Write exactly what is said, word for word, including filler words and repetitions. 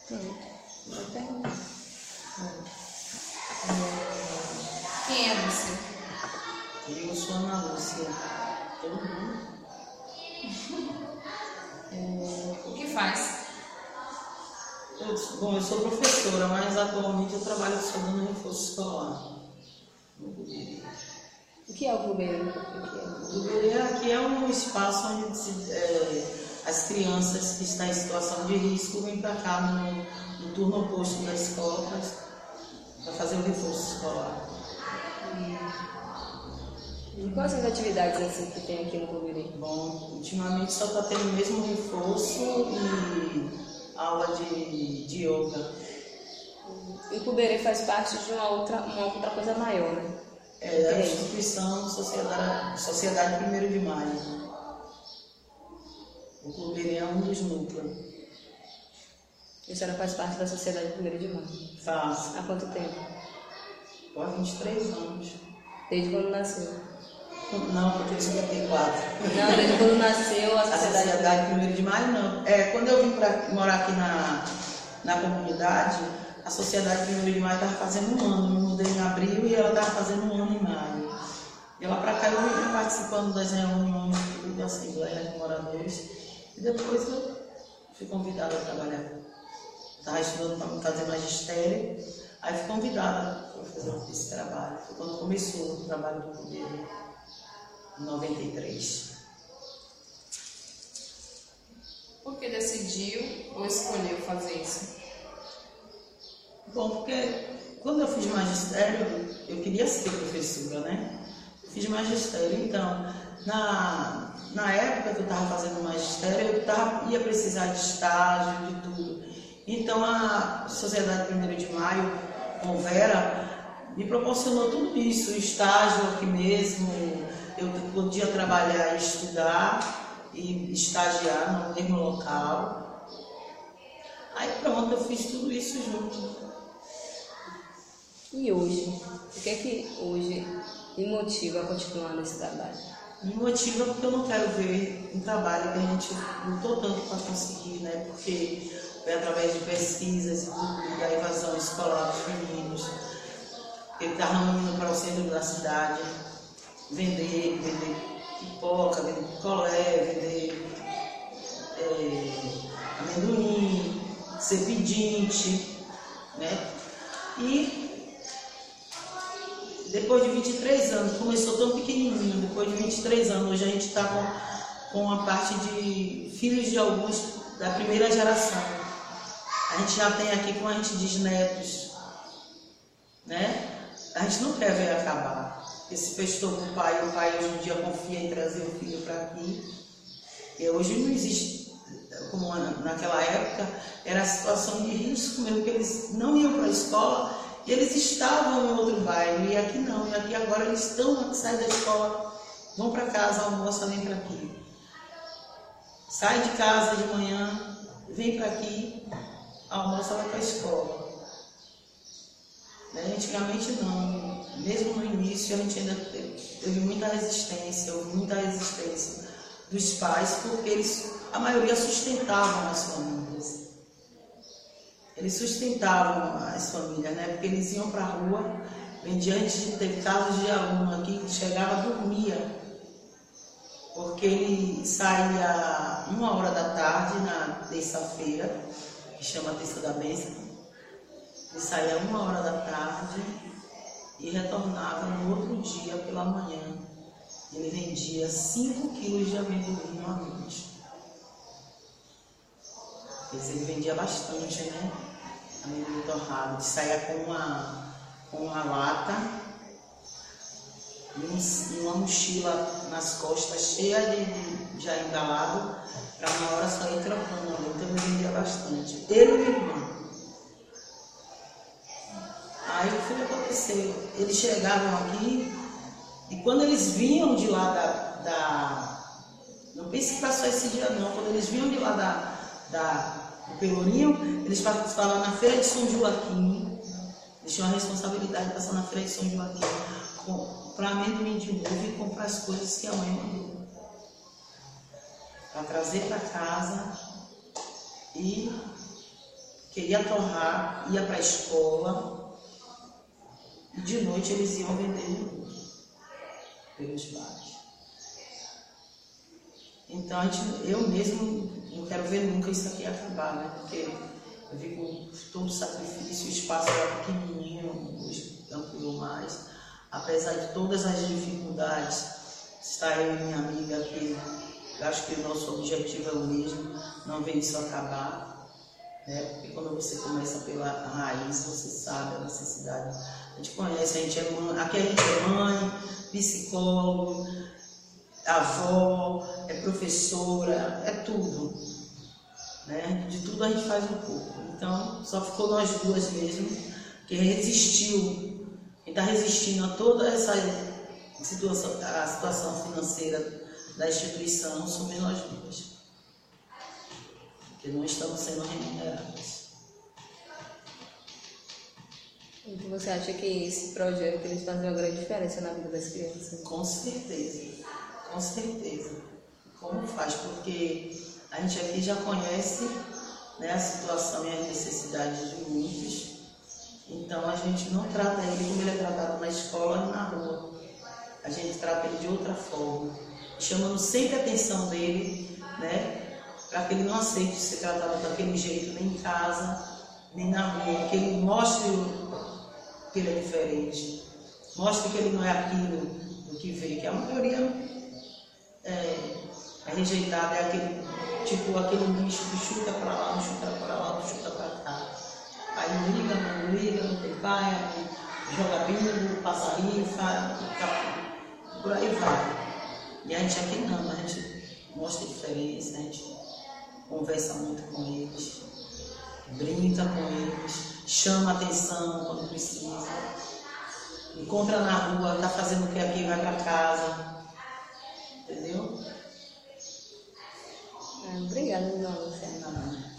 Hum, não tem. Quem é você? Eu sou a Ana Lúcia. Uhum. O que faz? Eu, bom, eu sou professora, mas atualmente eu trabalho só dando reforço escolar. No Cuberê. O que é o Cuberê? O que é? O Cuberê aqui é um espaço onde se, é, as crianças que estão em situação de risco vêm para cá no, no turno oposto da escola para fazer o reforço escolar. E quais são as atividades assim que tem aqui no Cuberê? Bom, ultimamente só está tendo mesmo reforço e aula de, de yoga. E o Cuberê faz parte de uma outra, uma outra coisa maior, né? É a instituição Sociedade, Sociedade primeiro de Maio. O Cuberê é um dos núcleos. E a senhora faz parte da Sociedade primeiro de Maio? Faço. Há quanto tempo? Há vinte e três anos. Desde quando nasceu? Não, porque eu cinquenta e quatro. Não, desde quando nasceu a A Sociedade... Sociedade primeiro de Maio, não. É, quando eu vim para morar aqui na, na comunidade, a Sociedade primeiro de Maio estava fazendo um ano. Eu me mudei em abril e ela estava fazendo um ano em maio. E lá para cá eu vim participando das reuniões da Assembleia de Moradores. E depois eu fui convidada a trabalhar. Estava estudando para fazer magistério, aí fui convidada para fazer esse trabalho. Foi quando começou o trabalho do Cuberê, em noventa e três. Por que decidiu ou escolheu fazer isso? Bom, porque quando eu fiz magistério, eu queria ser professora, né? Eu fiz magistério, então, na, na época que eu estava fazendo magistério, eu tava, ia precisar de estágio, de tudo. Então, a Sociedade primeiro de Maio, com Vera, me proporcionou tudo isso, o estágio aqui mesmo, eu podia trabalhar e estudar e estagiar no mesmo local. Aí pronto, eu fiz tudo isso junto. E hoje? O que é que hoje me motiva a continuar nesse trabalho? Me motiva porque eu não quero ver um trabalho que a gente lutou tanto para conseguir, né? Porque foi através de pesquisas e tudo, da evasão escolar dos meninos. Ele estava indo para o centro da cidade, vender, vender pipoca, vender picolé, vender é, amendoim, ser pedinte, né? E depois de vinte e três anos, começou tão pequenininho, depois de vinte e três anos, hoje a gente está com, com a parte de filhos de alguns da primeira geração. A gente já tem aqui, como a gente diz, netos, né? A gente não quer ver acabar. Esse festou com o pai, o pai hoje em dia confia em trazer o filho para aqui. E hoje não existe, como naquela época, era a situação de risco mesmo, que eles não iam para a escola e eles estavam em outro bairro, e aqui não, e aqui agora eles estão, saem da escola, vão para casa, almoçam, vem para aqui. Sai de casa de manhã, vem para aqui, almoça, vai para a escola. Né? Antigamente não, mesmo no início a gente ainda teve muita resistência, houve muita resistência dos pais, porque eles, a maioria sustentavam as famílias. Eles sustentavam as famílias, né? Porque eles iam para a rua, diante de ter casos de aluno aqui que chegava, dormia, porque ele saía uma hora da tarde na terça-feira, que chama Terça da Bênção, ele saía uma hora da tarde e retornava no outro dia pela manhã. Ele vendia cinco quilos de amendoim uma noite. Quer dizer, ele vendia bastante, né? Amendoim torrado. Saía com uma, com uma lata e, um, e uma mochila nas costas cheia de, de já embalado, para uma hora sair trocando ali. Então ele vendia bastante. Ele e minha irmã. Aí o que aconteceu? Eles chegavam aqui e quando eles vinham de lá da... da não pense que passou esse dia não, quando eles vinham de lá da, da, do Pelourinho, eles participavam na Feira de São Joaquim. Eles tinham a responsabilidade de passar na Feira de São Joaquim, comprar amendoim de novo e comprar as coisas que a mãe mandou. Para trazer para casa e porque ia torrar, ia para a escola, e de noite eles iam vender no mundo, pelos bares. Então, a gente, eu mesmo não quero ver nunca isso aqui acabar, né? Porque eu vi com todo o sacrifício, o espaço era pequenininho, hoje ampliou mais. Apesar de todas as dificuldades, está eu e minha amiga aqui, eu acho que o nosso objetivo é o mesmo, não ver isso acabar, né? Porque quando você começa pela raiz, você sabe a necessidade. A gente conhece, a gente é mãe, aqui a gente é mãe, psicólogo, avó, é professora, é tudo, né? De tudo a gente faz um pouco. Então, só ficou nós duas mesmo, que resistiu. Quem está resistindo a toda essa situação, a situação financeira da instituição, somos nós duas. Porque não estamos sendo remuneradas. Então você acha que esse projeto que eles fazem uma grande diferença na vida das crianças? Com certeza, com certeza. Como faz? Porque a gente aqui já conhece, né, a situação e as necessidades de muitos. Então a gente não trata ele como ele é tratado na escola e na rua. A gente trata ele de outra forma, chamando sempre a atenção dele, né, para que ele não aceite ser tratado daquele jeito nem em casa, nem na rua, que ele mostre que ele é diferente, mostre que ele não é aquilo do que vê, que a maioria é, é rejeitada, é aquele, tipo aquele bicho que chuta para lá, não chuta para lá, não chuta para cá. Aí não liga, não liga, não tem pai, joga bingo, passa rifa, por aí vai. E a gente aqui não, a gente mostra a diferença, a gente conversa muito com eles, brinca com eles, chama atenção quando precisa, encontra na rua, está fazendo o que aqui, vai para casa, entendeu? É, obrigada, dona Luciana. Não.